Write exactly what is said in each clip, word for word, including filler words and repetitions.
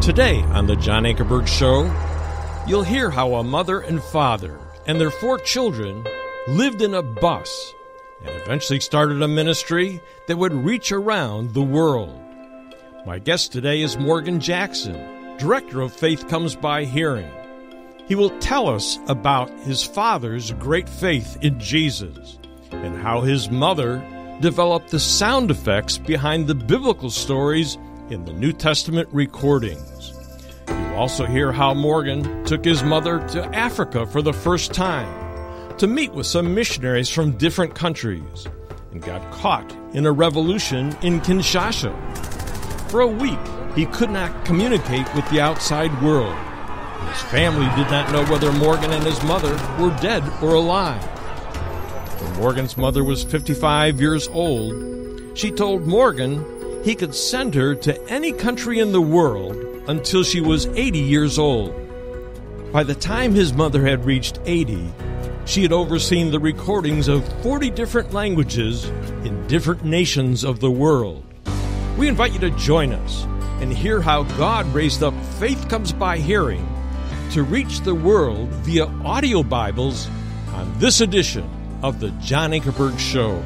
Today on the John Ankerberg Show, you'll hear how a mother and father and their four children lived in a bus and eventually started a ministry that would reach around the world. My guest today is Morgan Jackson, director of Faith Comes by Hearing. He will tell us about his father's great faith in Jesus and how his mother developed the sound effects behind the biblical stories in the New Testament recordings. You'll also hear how Morgan took his mother to Africa for the first time to meet with some missionaries from different countries and got caught in a revolution in Kinshasa. For a week, he could not communicate with the outside world. His family did not know whether Morgan and his mother were dead or alive. When Morgan's mother was fifty-five years old, she told Morgan he could send her to any country in the world until she was eighty years old. By the time his mother had reached eighty, she had overseen the recordings of forty different languages in different nations of the world. We invite you to join us and hear how God raised up Faith Comes by Hearing to reach the world via audio Bibles on this edition of the John Ankerberg Show.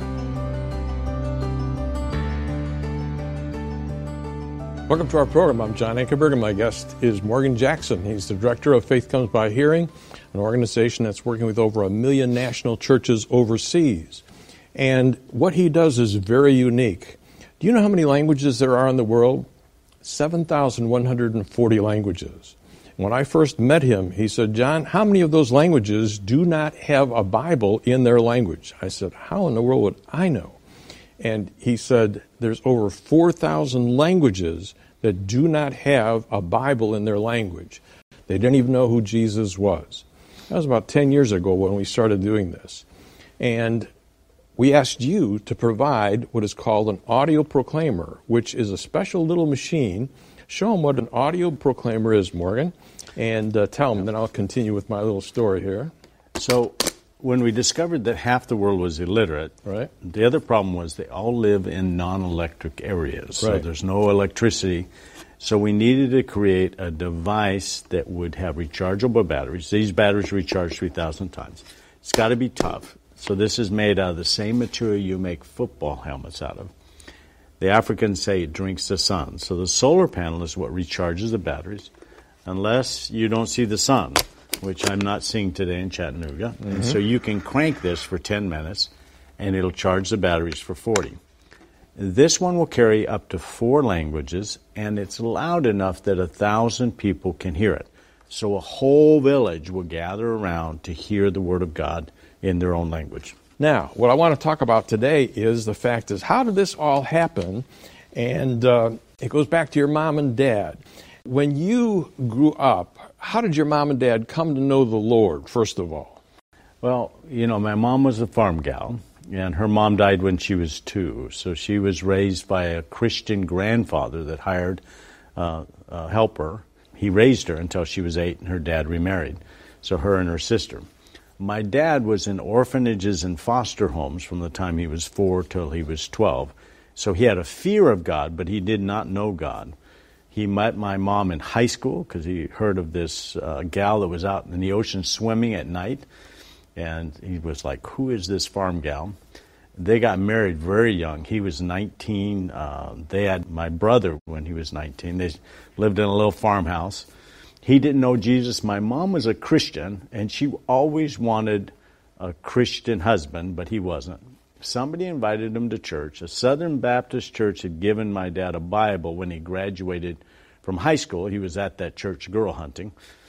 Welcome to our program. I'm John Ankerberg, and my guest is Morgan Jackson. He's the director of Faith Comes by Hearing, an organization that's working with over a million national churches overseas. And what he does is very unique. Do you know how many languages there are in the world? seven thousand one hundred forty languages. When I first met him, he said, "John, how many of those languages do not have a Bible in their language?" I said, "How in the world would I know?" And he said, there's over four thousand languages that do not have a Bible in their language. They didn't even know who Jesus was. That was about ten years ago when we started doing this. And we asked you to provide what is called an audio proclaimer, which is a special little machine. Show them what an audio proclaimer is, Morgan, and uh, tell them, and then I'll continue with my little story here. So when we discovered that half the world was illiterate, right, the other problem was they all live in non-electric areas. So right. There's no electricity. So we needed to create a device that would have rechargeable batteries. These batteries recharge three thousand times. It's got to be tough. So this is made out of the same material you make football helmets out of. The Africans say it drinks the sun. So the solar panel is what recharges the batteries, unless you don't see the sun, which I'm not seeing today in Chattanooga. Mm-hmm. And so you can crank this for ten minutes, and it'll charge the batteries for forty. This one will carry up to four languages, and it's loud enough that a thousand people can hear it. So a whole village will gather around to hear the Word of God in their own language. Now, what I want to talk about today is the fact is, how did this all happen? And uh, it goes back to your mom and dad. When you grew up, how did your mom and dad come to know the Lord, first of all? Well, you know, my mom was a farm gal, and her mom died when she was two. So she was raised by a Christian grandfather that hired uh, a helper. He raised her until she was eight, and her dad remarried. So her and her sister. My dad was in orphanages and foster homes from the time he was four till he was twelve. So he had a fear of God, but he did not know God. He met my mom in high school because he heard of this uh, gal that was out in the ocean swimming at night. And he was like, who is this farm gal? They got married very young. He was nineteen. Uh, they had my brother when he was nineteen. They lived in a little farmhouse. He didn't know Jesus. My mom was a Christian, and she always wanted a Christian husband, but he wasn't. Somebody invited him to church. A Southern Baptist church had given my dad a Bible when he graduated from high school. He was at that church girl hunting.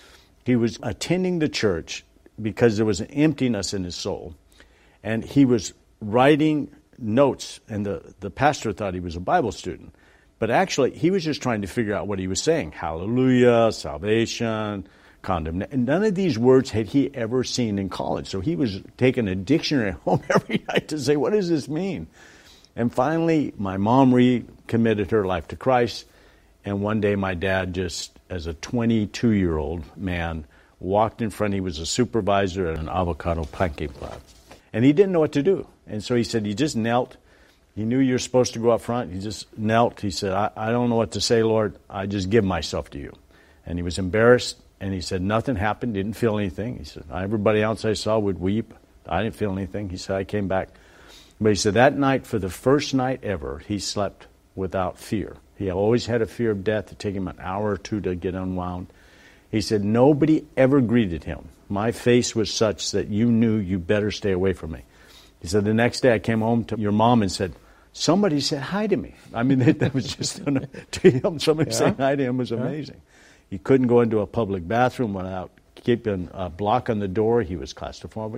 He was attending the church because there was an emptiness in his soul. And he was writing notes, and the, the pastor thought he was a Bible student. But actually, he was just trying to figure out what he was saying. Hallelujah, salvation, condemnation. None of these words had he ever seen in college. So he was taking a dictionary home every night to say, what does this mean? And finally, my mom recommitted her life to Christ. And one day, my dad just, as a twenty-two-year-old man, walked in front. He was a supervisor at an avocado pancake plant. And he didn't know what to do. And so he said, he just knelt. He knew you were supposed to go up front. He just knelt. He said, I, I don't know what to say, Lord. I just give myself to you. And he was embarrassed, and he said nothing happened, didn't feel anything. He said, everybody else I saw would weep. I didn't feel anything. He said, I came back. But he said that night, for the first night ever, he slept without fear. He always had a fear of death. It took him an hour or two to get unwound. He said, nobody ever greeted him. My face was such that you knew you better stay away from me. He said, the next day I came home to your mom and said, somebody said hi to me. I mean, that, that was just, to him, somebody yeah. saying hi to him was amazing. Yeah. He couldn't go into a public bathroom without keeping a block on the door. He was claustrophobic.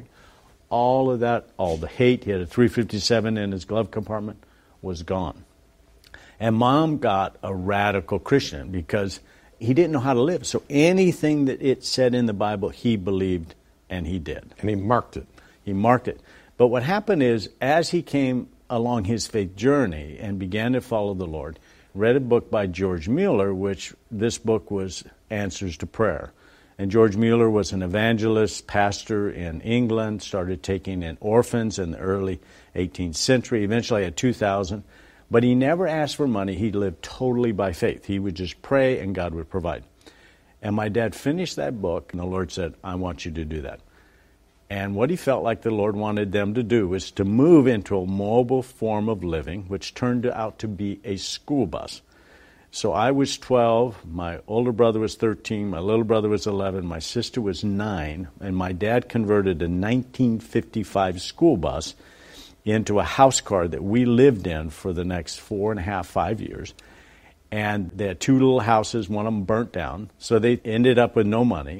All of that, all the hate, he had a three fifty-seven in his glove compartment, was gone. And Mom got a radical Christian because he didn't know how to live. So anything that it said in the Bible, he believed, and he did. And he marked it. He marked it. But what happened is, as he came along his faith journey and began to follow the Lord, read a book by George Mueller, which this book was Answers to Prayer. And George Mueller was an evangelist, pastor in England, started taking in orphans in the early eighteenth century, eventually had two thousand. But he never asked for money. He lived totally by faith. He would just pray and God would provide. And my dad finished that book, and the Lord said, I want you to do that. And what he felt like the Lord wanted them to do was to move into a mobile form of living, which turned out to be a school bus. So I was twelve, my older brother was thirteen, my little brother was eleven, my sister was nine, and my dad converted a nineteen fifty-five school bus into a house car that we lived in for the next four and a half, five years. And they had two little houses, one of them burnt down, so they ended up with no money.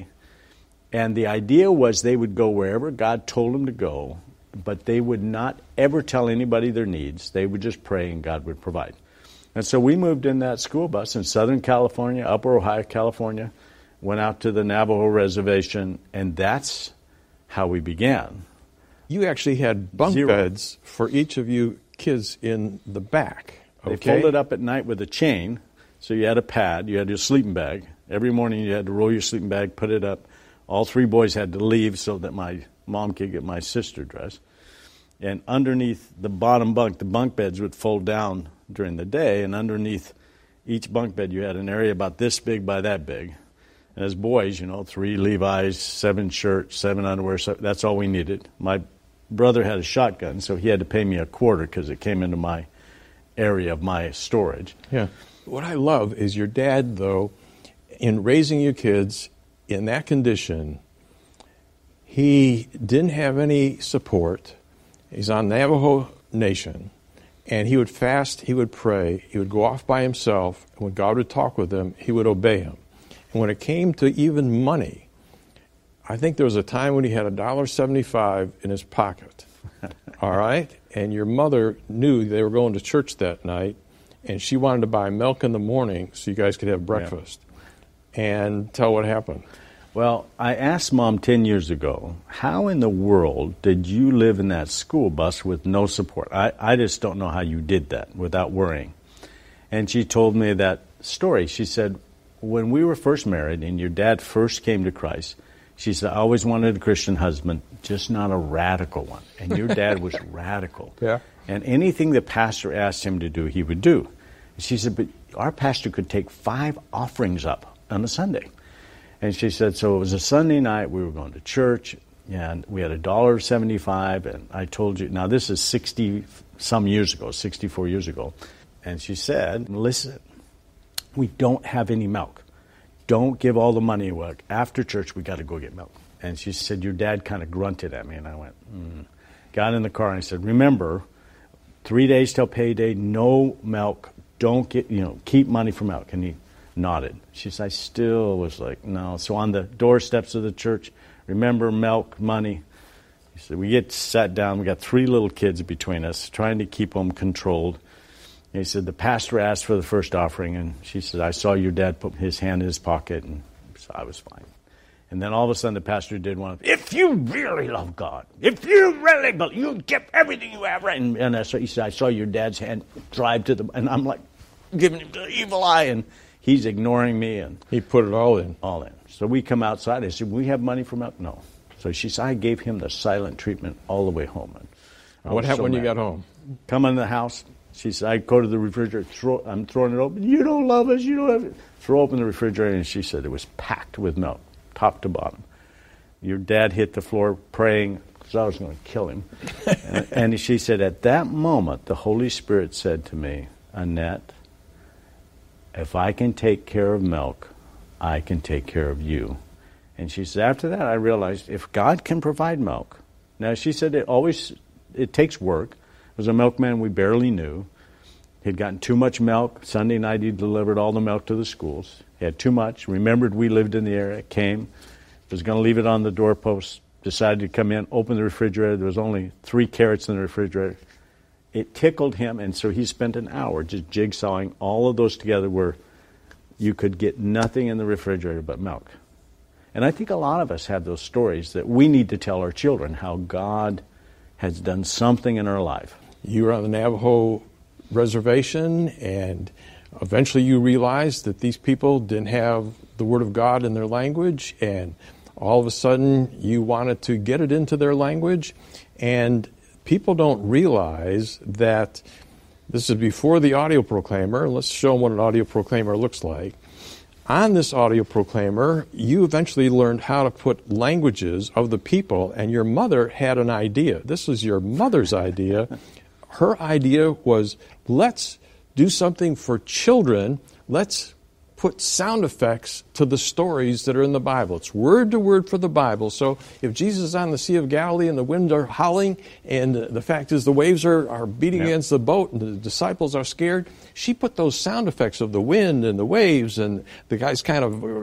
And the idea was they would go wherever God told them to go, but they would not ever tell anybody their needs. They would just pray and God would provide. And so we moved in that school bus in Southern California, Upper Ohio, California, went out to the Navajo reservation, and that's how we began. You actually had bunk Zero. beds for each of you kids in the back. They okay? folded up at night with a chain, so you had a pad, you had your sleeping bag. Every morning you had to roll your sleeping bag, put it up. All three boys had to leave so that my mom could get my sister dressed. And underneath the bottom bunk, the bunk beds would fold down during the day, and underneath each bunk bed you had an area about this big by that big. And as boys, you know, three Levi's, seven shirts, seven underwear, so that's all we needed. My brother had a shotgun, so he had to pay me a quarter because it came into my area of my storage. Yeah. What I love is your dad, though, in raising you kids in that condition, he didn't have any support. He's on Navajo Nation, and he would fast, he would pray, he would go off by himself, and when God would talk with him, he would obey him. And when it came to even money, I think there was a time when he had one dollar seventy-five in his pocket, all right? And your mother knew they were going to church that night, and she wanted to buy milk in the morning so you guys could have breakfast. Yeah. And tell what happened. Well, I asked Mom ten years ago, how in the world did you live in that school bus with no support? I, I just don't know how you did that without worrying. And she told me that story. She said, when we were first married and your dad first came to Christ, she said, I always wanted a Christian husband, just not a radical one. And your dad was radical. Yeah. And anything the pastor asked him to do, he would do. And she said, but our pastor could take five offerings up on a Sunday. And she said, so it was a Sunday night, we were going to church, and we had one dollar seventy-five, and I told you, now this is sixty-some years ago, sixty-four years ago. And she said, listen, we don't have any milk. Don't give all the money away. After church, we got to go get milk. And she said, your dad kind of grunted at me, and I went, mm. Got in the car, and I said, remember, three days till payday, no milk, don't get, you know, keep money for milk. And he nodded. She said, I still was like, no. So on the doorsteps of the church, remember milk, money. He said, we get sat down. We got three little kids between us, trying to keep them controlled. And he said, the pastor asked for the first offering, and she said, I saw your dad put his hand in his pocket, and so I was fine. And then all of a sudden the pastor did one of, if you really love God, if you really believe, you give everything you have, right? And, and I saw, he said, I saw your dad's hand drive to the, and I'm like giving him the evil eye, and he's ignoring me. And he put it all in. All in. So we come outside. I said, we have money for milk? No. So she said, I gave him the silent treatment all the way home. And what happened so when mad. You got home? Come in the house, She said, I go to the refrigerator, throw, I'm throwing it open. You don't love us, you don't have it. Throw open the refrigerator, and she said it was packed with milk, top to bottom. Your dad hit the floor praying, because I was going to kill him. and, and she said, at that moment, the Holy Spirit said to me, Annette, if I can take care of milk, I can take care of you. And she said, after that, I realized if God can provide milk. Now, she said it always, it takes work. There was a milkman we barely knew. He'd gotten too much milk. Sunday night, he delivered all the milk to the schools. He had too much. Remembered we lived in the area, came, was going to leave it on the doorpost, decided to come in, open the refrigerator. There was only three carrots in the refrigerator. It tickled him, and so he spent an hour just jigsawing all of those together where you could get nothing in the refrigerator but milk. And I think a lot of us have those stories that we need to tell our children how God has done something in our life. You were on the Navajo reservation, and eventually you realized that these people didn't have the Word of God in their language, and all of a sudden you wanted to get it into their language. And people don't realize that this is before the audio proclaimer. Let's show them what an audio proclaimer looks like. On this audio proclaimer, you eventually learned how to put languages of the people, and your mother had an idea. This was your mother's idea. Her idea was, let's do something for children. Let's put sound effects to the stories that are in the Bible. It's word to word for the Bible. So if Jesus is on the Sea of Galilee and the winds are howling, and the fact is the waves are, are beating yep. against the boat and the disciples are scared, she put those sound effects of the wind and the waves, and the guy's kind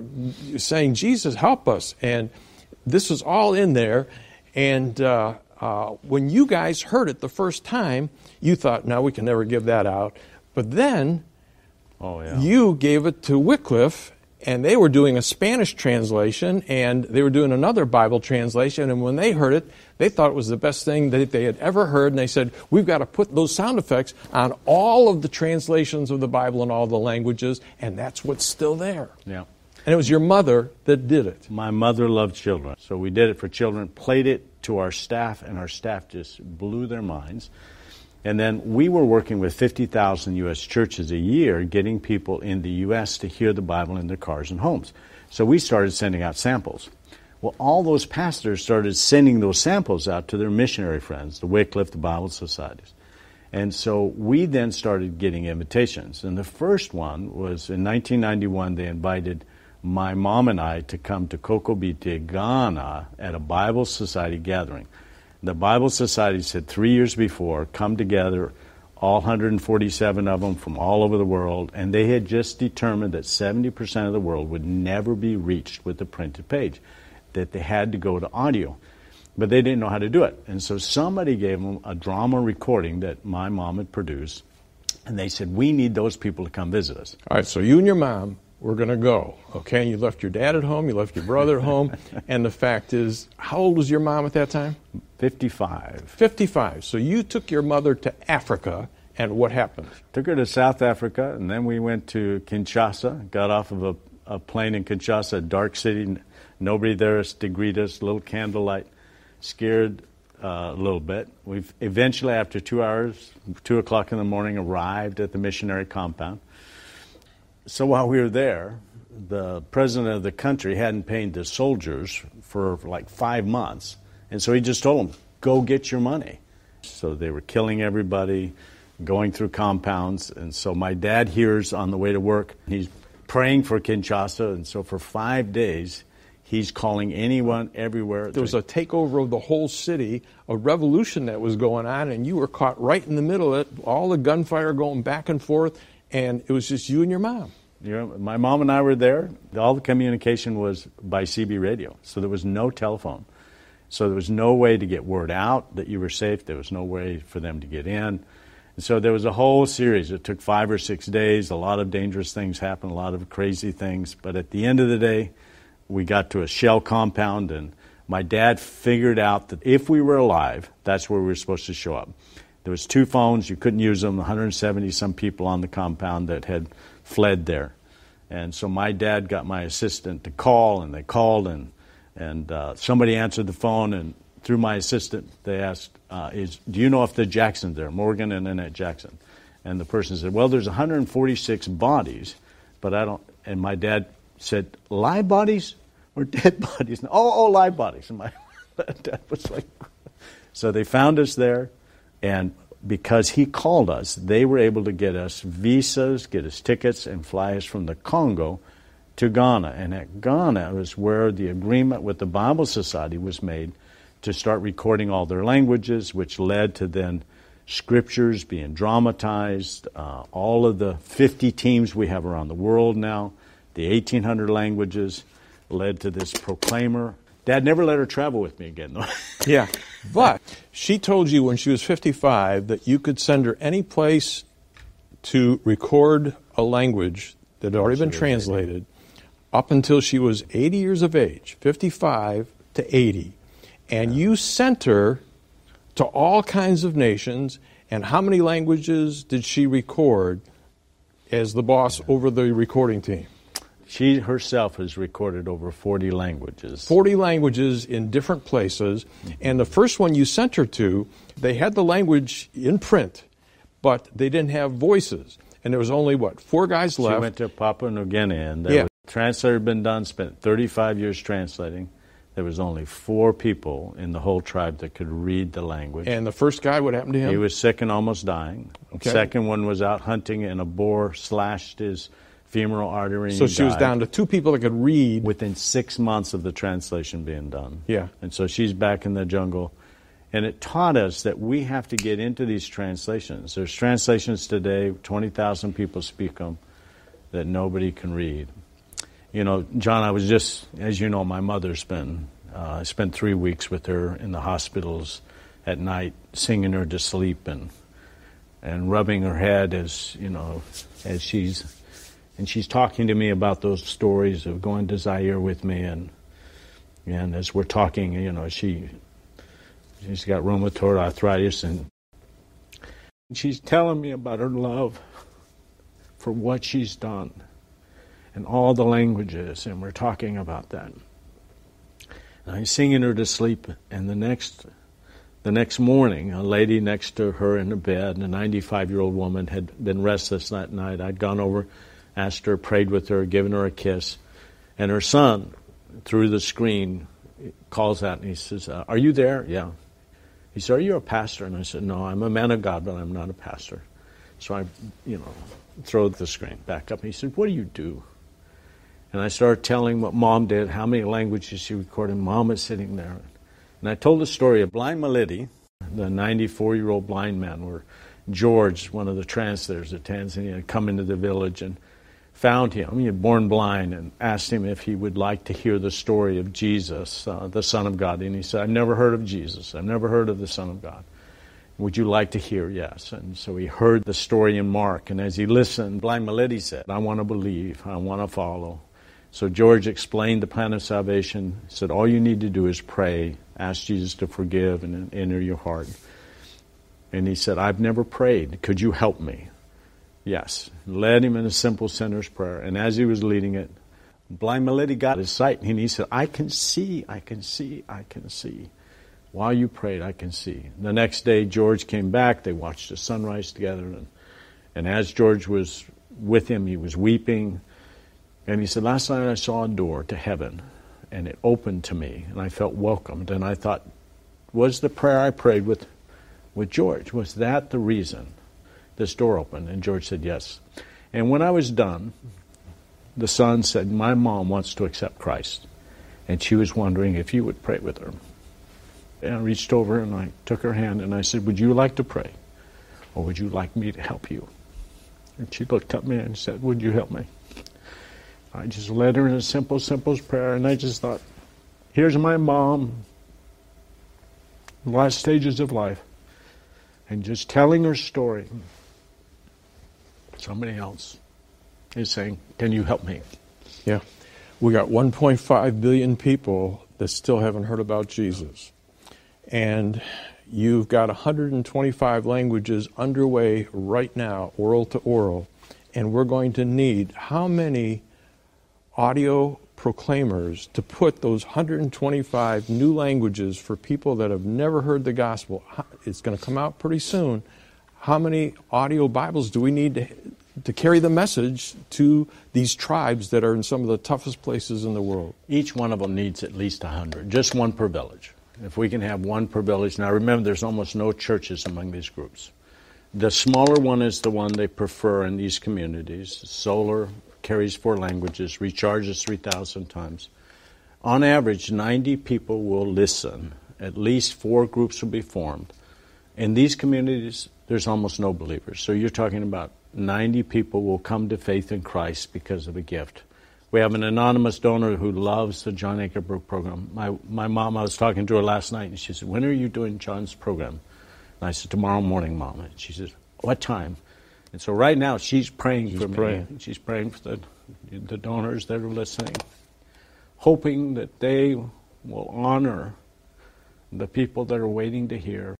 of saying, Jesus, help us. And this was all in there. And uh, uh, when you guys heard it the first time, you thought, no, we can never give that out. But then Oh, yeah. you gave it to Wycliffe, and they were doing a Spanish translation, and they were doing another Bible translation, and when they heard it, they thought it was the best thing that they had ever heard, and they said, we've got to put those sound effects on all of the translations of the Bible in all the languages, and that's what's still there. Yeah. And it was your mother that did it. My mother loved children, so we did it for children, played it to our staff, and our staff just blew their minds. And then we were working with fifty thousand U S churches a year, getting people in the U S to hear the Bible in their cars and homes. So we started sending out samples. Well, all those pastors started sending those samples out to their missionary friends, the Wycliffe, the Bible societies. And so we then started getting invitations. And the first one was in nineteen ninety-one, they invited my mom and I to come to Kokobite, Ghana, at a Bible Society gathering. The Bible Societies had three years before come together, all one hundred forty-seven of them from all over the world, and they had just determined that seventy percent of the world would never be reached with the printed page, that they had to go to audio. But they didn't know how to do it. And so somebody gave them a drama recording that my mom had produced, and they said, we need those people to come visit us. All right, so you and your mom were going to go, okay? And you left your dad at home, you left your brother at home, and the fact is, how old was your mom at that time? fifty-five. fifty-five. So you took your mother to Africa, and what happened? Took her to South Africa, and then we went to Kinshasa, got off of a, a plane in Kinshasa, a dark city, nobody there to greet us, little candlelight, scared uh, a little bit. We eventually, after two hours, two o'clock in the morning, arrived at the missionary compound. So while we were there, the president of the country hadn't paid the soldiers for like five months. And so he just told them, go get your money. So they were killing everybody, going through compounds. And so my dad hears on the way to work, he's praying for Kinshasa. And so for five days, he's calling anyone everywhere. There was a takeover of the whole city, a revolution that was going on, and you were caught right in the middle of it, all the gunfire going back and forth, and it was just you and your mom. You know, my mom and I were there. All the communication was by C B radio, so there was no telephone. So there was no way to get word out that you were safe. There was no way for them to get in. And so there was a whole series. It took five or six days. A lot of dangerous things happened, a lot of crazy things. But at the end of the day, we got to a shell compound, and my dad figured out that if we were alive, that's where we were supposed to show up. There was two phones. You couldn't use them. one hundred seventy some people on the compound that had fled there. And so my dad got my assistant to call, and they called, and and uh, somebody answered the phone, and through my assistant, they asked, uh, "Is do you know if the Jackson's there, Morgan and Annette Jackson?" And the person said, well, there's one hundred forty-six bodies, but I don't, and my dad said, live bodies or dead bodies? Oh, oh, live bodies. And my dad was like, so they found us there, and because he called us, they were able to get us visas, get us tickets, and fly us from the Congo to Ghana. And at Ghana was where the agreement with the Bible Society was made to start recording all their languages, which led to then scriptures being dramatized, uh, all of the fifty teams we have around the world now, the eighteen hundred languages, led to this proclaimer. Dad never let her travel with me again, though. Yeah, but she told you when she was fifty-five that you could send her any place to record a language that had already been translated up until she was eighty years of age, fifty-five to eighty. And yeah. you sent her to all kinds of nations. And how many languages did she record as the boss yeah. over the recording team? She herself has recorded over forty languages. forty languages in different places. Mm-hmm. And the first one you sent her to, they had the language in print, but they didn't have voices. And there was only, what, four guys left? She went to Papua New Guinea, and there yeah. was a translator had been done, spent thirty-five years translating. There was only four people in the whole tribe that could read the language. And the first guy, what happened to him? He was sick and almost dying. Okay. Second one was out hunting, and a boar slashed his femoral artery. So she died. was down to two people that could read. Within six months of the translation being done. Yeah. And so she's back in the jungle. And it taught us that we have to get into these translations. There's translations today, twenty thousand people speak them, that nobody can read. You know, John, I was just, as you know, my mother's been, uh, I spent three weeks with her in the hospitals at night, singing her to sleep and and rubbing her head as, you know, as she's, and she's talking to me about those stories of going to Zaire with me. And and as we're talking, you know, she, she's got rheumatoid arthritis, and she's telling me about her love for what she's done. And all the languages, and we're talking about that. And I'm singing her to sleep, and the next the next morning, a lady next to her in the bed, a ninety-five-year-old woman, had been restless that night. I'd gone over, asked her, prayed with her, given her a kiss, and her son, through the screen, calls out, and he says, uh, are you there? Yeah. He said, are you a pastor? And I said, no, I'm a man of God, but I'm not a pastor. So I, you know, throw the screen back up. And he said, what do you do? And I started telling what Mom did, how many languages she recorded. Mom was sitting there. And I told the story of Blind Malidi, the ninety-four-year-old blind man, where George, one of the translators of Tanzania, had come into the village and found him. He had born blind, and asked him if he would like to hear the story of Jesus, uh, the Son of God. And he said, I've never heard of Jesus. I've never heard of the Son of God. Would you like to hear? Yes. And so he heard the story in Mark. And as he listened, Blind Malidi said, I want to believe. I want to follow. So George explained the plan of salvation. He said, all you need to do is pray, ask Jesus to forgive and enter your heart. And he said, I've never prayed. Could you help me? Yes. Led him in a simple sinner's prayer. And as he was leading it, Blind Malidi got his sight. And he said, I can see, I can see, I can see. While you prayed, I can see. The next day, George came back. They watched the sunrise together. And, and as George was with him, he was weeping. And he said, last night I saw a door to heaven, and it opened to me, and I felt welcomed. And I thought, was the prayer I prayed with, with George, was that the reason this door opened? And George said, yes. And when I was done, the son said, my mom wants to accept Christ, and she was wondering if you would pray with her. And I reached over, and I took her hand, and I said, would you like to pray, or would you like me to help you? And she looked at me and said, would you help me? I just led her in a simple, simple prayer, and I just thought, here's my mom, the last stages of life, and just telling her story. Somebody else is saying, can you help me? Yeah. We got one point five billion people that still haven't heard about Jesus. And you've got one hundred twenty-five languages underway right now, oral to oral, and we're going to need how many audio proclaimers to put those one hundred twenty-five new languages for people that have never heard the gospel. It's going to come out pretty soon. how many audio Bibles do we need to, to carry the message to these tribes that are in some of the toughest places in the world? Each one of them needs at least one hundred, just one per village. If we can have one per village. Now remember, there's almost no churches among these groups. The smaller one is the one they prefer in these communities. Solar, carries four languages, recharges three thousand times. On average, ninety people will listen. At least four groups will be formed. In these communities, there's almost no believers. So you're talking about ninety people will come to faith in Christ because of a gift. We have an anonymous donor who loves the John Ankerberg program. My my mom, I was talking to her last night, and she said, when are you doing John's program? And I said, tomorrow morning, Mom. And she said, what time? And so right now, she's praying she's for praying. me. She's praying for the, the donors that are listening, hoping that they will honor the people that are waiting to hear.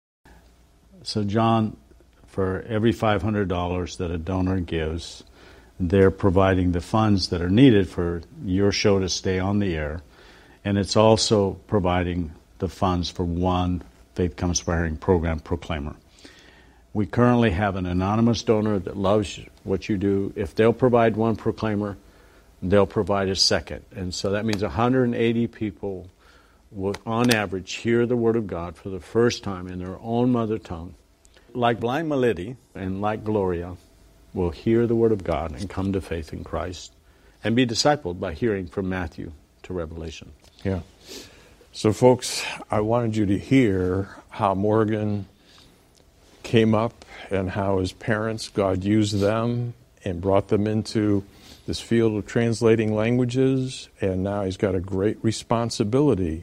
So John, for every five hundred dollars that a donor gives, they're providing the funds that are needed for your show to stay on the air. And it's also providing the funds for one Faith Comes Firing program, Proclaimer. We currently have an anonymous donor that loves what you do. If they'll provide one Proclaimer, they'll provide a second. And so that means one hundred eighty people will, on average, hear the Word of God for the first time in their own mother tongue. Like Blind Melody and like Gloria, will hear the Word of God and come to faith in Christ and be discipled by hearing from Matthew to Revelation. Yeah. So, folks, I wanted you to hear how Morgan came up and how his parents, God used them and brought them into this field of translating languages, and now he's got a great responsibility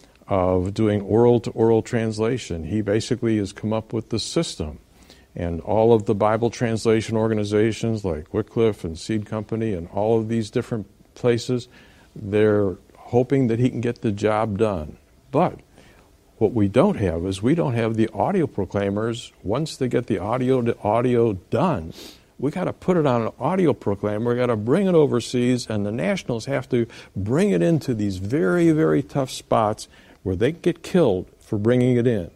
of doing oral-to-oral translation. He basically has come up with the system. And all of the Bible translation organizations like Wycliffe and Seed Company and all of these different places, they're hoping that he can get the job done. But what we don't have is we don't have the audio proclaimers. Once they get the audio to audio done, we got to put it on an audio proclaimer. We got to bring it overseas, and the nationals have to bring it into these very, very tough spots where they get killed for bringing it in.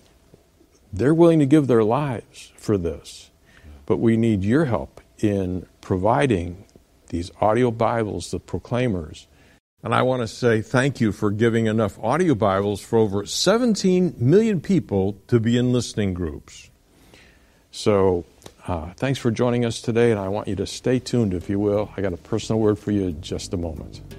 They're willing to give their lives for this, but we need your help in providing these audio Bibles, the proclaimers. And I want to say thank you for giving enough audio Bibles for over seventeen million people to be in listening groups. So uh, thanks for joining us today, and I want you to stay tuned, if you will. I got a personal word for you in just a moment.